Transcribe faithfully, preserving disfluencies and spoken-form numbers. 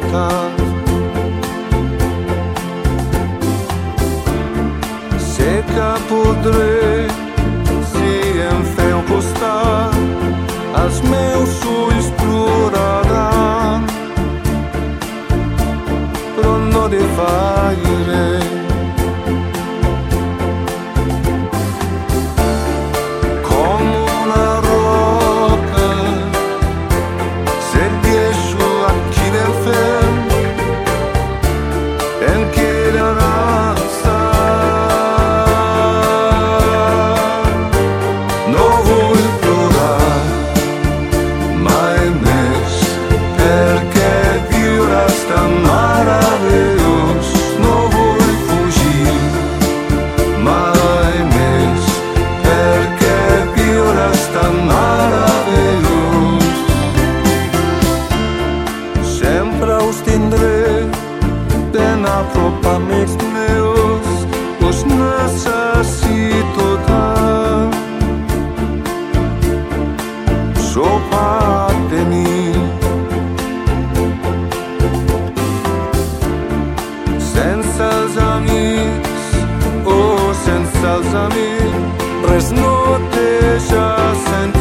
ciutat. Sé que podré, si em feu costat, els meus ulls ploraran, però no defalliré. Com una roca, se riesco a chi del ferm, em quedarà star. No vull plorar mai més, perquè viure és tan meravellós. No vull fugir mai més, perquè viure és tan meravellós. Sempre us tindré ben a prop, amics meus, us necessito tant. Sou part de mi. Sense els amics, oh, sense els amics, res no té ja sentit.